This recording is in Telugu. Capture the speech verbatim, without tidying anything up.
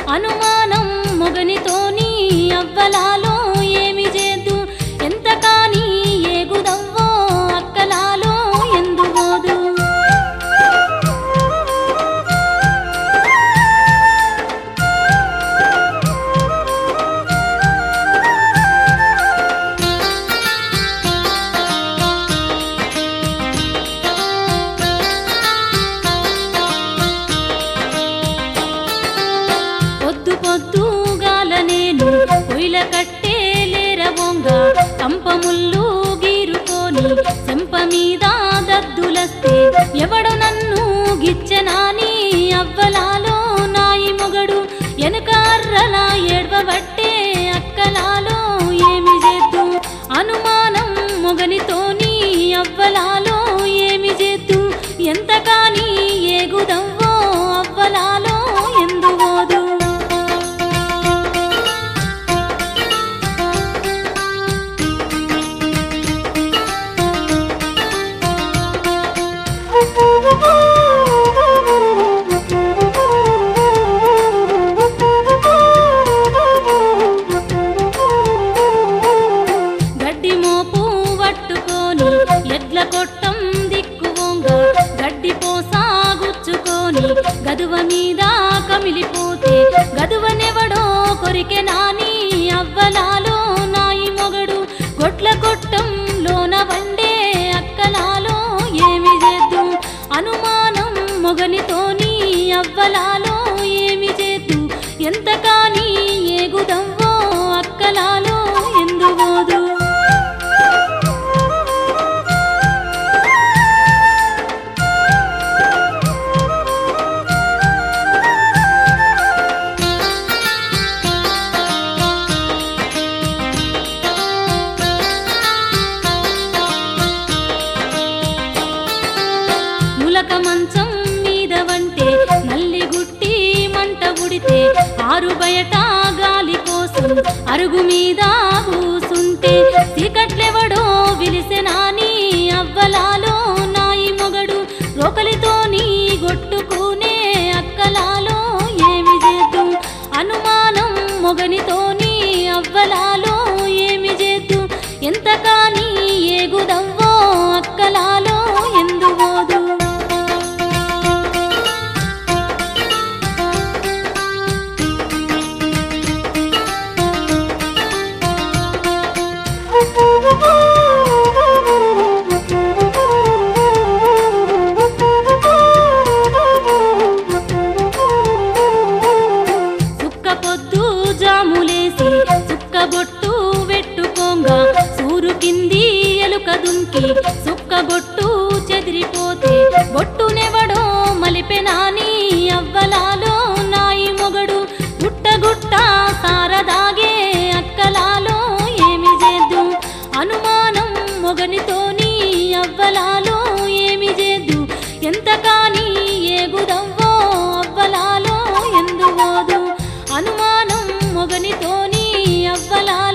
అనుమానం మొగనితోని అవ్వలాలో ఏమి చేద్దు ఎంత కాని ఏగుదవ్వో అక్కలాలో ఎందుబోదు పొద్దు పొద్దుగాల నేను పొయ్యిల కట్టే లేరవొంగ కంపముళ్ళు గీరుకొని చెంప మీద దద్దులస్తే ఎవడు నన్ను గిచ్చెనాని అవ్వలాలో నాయి మొగడు ఎనకర్రలా ఏడ్వబట్టే అక్కలాలో ఏమి చేద్దు అనుమానం మొగనితోని అవ్వలాలో ఏమి చేద్దు ఎంత కాని ఏగుదవ్వో అవ్వలాలో ఎందుబోదు గడ్డి మోపు పట్టుకొని ఎడ్ల కొట్టం దిక్కువొంగ గడ్డి పోసాగుచ్చుకొని గదువ మీద కమిలిపోతే గదువనెవడో కొరికె నాని అవ్వలాలో నాయి మొగడు గొడ్ల కొట్టంలోన వండే అక్కలాలో ఏమి చేద్దు అనుమానం మొగనితోని అవ్వలాలో ఏమి చేద్దు ఎంత కాని ఏగుదవ్వో అక్కలాలో ఎందుబోదు ములక మంచం మీద వంటే నల్లి గుట్టి మంట ఉడితే ఆరు బయట గాలి కోసం అరుగు మీద కూసుంటే చీకట్లెవడో విలిసెనాని అవ్వలాలో నాయి మొగడు రోకలితోని గొట్టుకునే అక్కలాలో ఏమి చేద్దు అనుమానం మొగనితోని అవ్వలాలో ఏమి చేద్దు ఎంత కాని ఏగుదవ్వో అక్కలాలో ఎందుబోదు సుక్క పొద్దు జాములేసి సుక్క బొట్టు వెట్టుకోంగా సూరు కింది ఎలుక దుంకి సుక్క బొట్టు చెదిరిపోతే బొట్టునెవడో మలిపెనాని అవ్వలాలో నాయి మొగడు గుట్టగుట్ట సారదాగే అక్కలాలో ఏమి చేద్దు అనుమానం మొగనితోని అవ్వలాలో ఏమి చేద్దు ఎంత కాని ఏగుదవ్వో అవ్వలాలో ఎందుబోదు అనుమానం మొగనితోని అవ్వలా